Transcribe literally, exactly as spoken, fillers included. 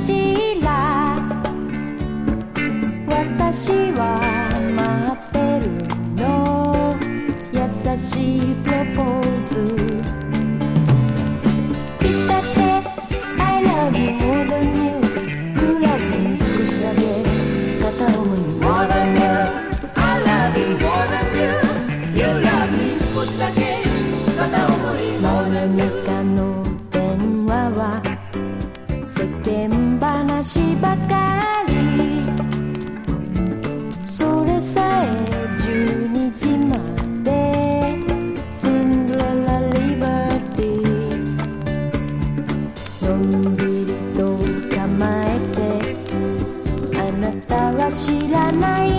しら私は待ってるの優しいプロポーズいつだって I love you more than you You love me 少しだけ片思い More than you I love you more than you You love me 少しだけ片思い More than you 中の電話は世間話ばかりそれさえじゅうにじまでシンデレラリバティのんびりと構えてあなたは知らない